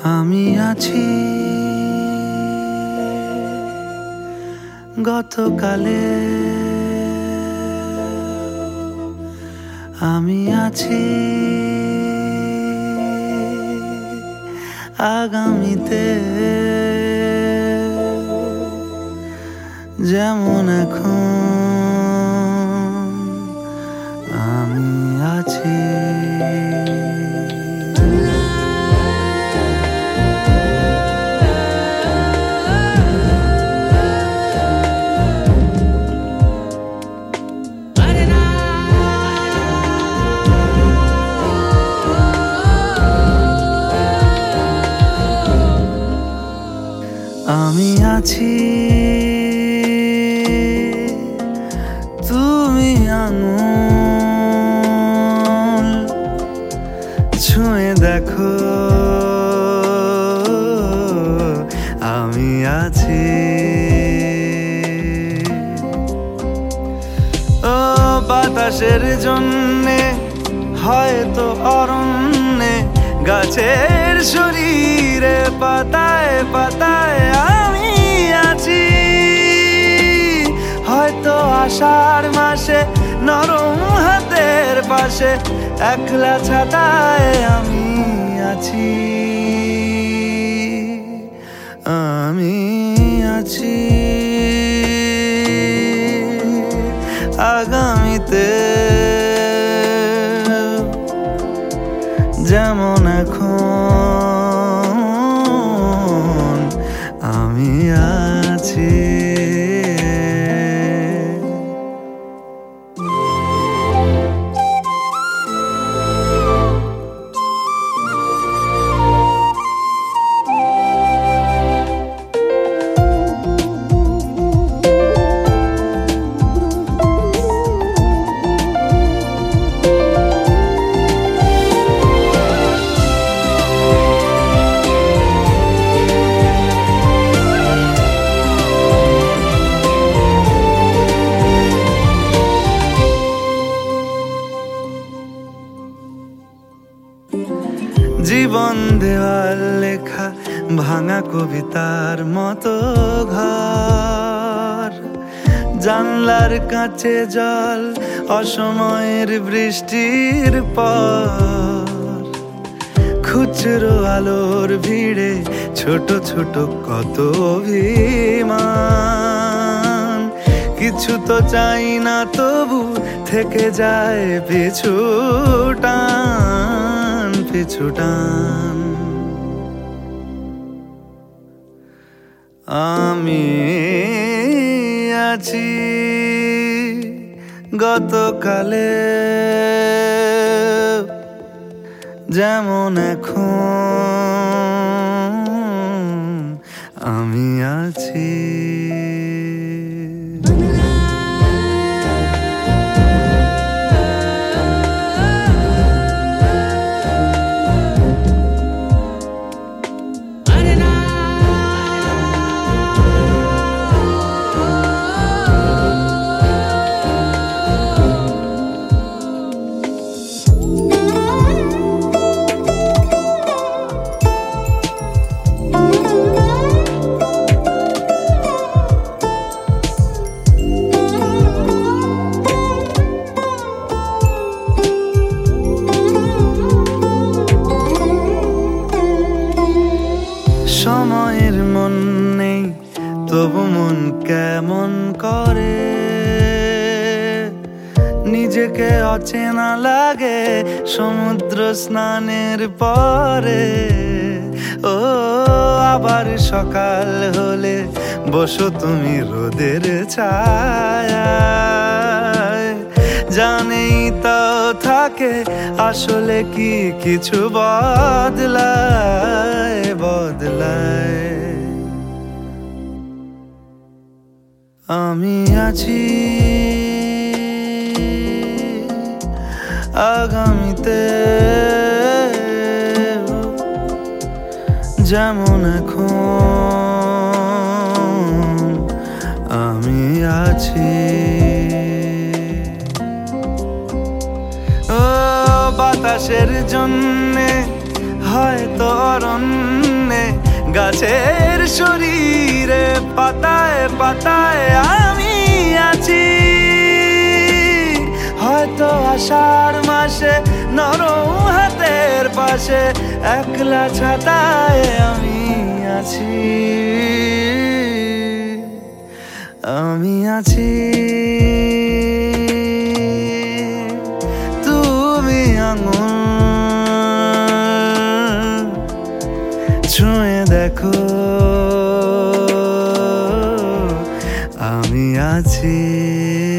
আমি আছি গতকালে, আমি আছি আগামীতে, যেমন এখন আমি আছি। আমি আছি, তুমি আঙুল ছুঁয়ে দেখো, আমি আছি। ও বাতাসের জন্যে হয়তো অরণ্যে, গাছের শরীরে পাতায় পাতায় আমি আছি। হয়তো আষাঢ় মাসে নরম হাতের পাশে একলা ছাতায় আমি আছি। আমি আছি আগামীতে, যেমন এখন আমি আছি। জীবন দেওয়াল লেখা ভাঙা কবিতার মতো ঘর, জানলার কাছে জল অসময়ের বৃষ্টির পর, খুচরো আলোর ভিড়ে ছোট ছোট কত অভিমান। কিছু তো চাই না তবু থেকে যায় পিছু টান, পিছু টান। আমি আছি গতকালে, যেমন এখন আমি আছি। সময়ের মন নেই তবু মন কেমন করে, নিজেকে অচেনা লাগে সমুদ্র স্নানের পরে। ও আবার সকাল হলে বসো তুমি রোদের ছায়ায়, জানেই তাও থাকে আসলে কি কিছু বদলায়, বদলায়। আমি আছি আগামীতে, যেমন এখন আমি আছি। ও বাতাসের জন্যে হয়তো অরণ্য গাছের শরীরে পাতায় পাতায় আমি আছি। হয়তো আষাঢ় মাসে নরম হাতের পাশে একলা ছাতায় আমি আছি। আমি আছি, তুমি আঙুল ছুঁয়ে দেখো, আমি আছি।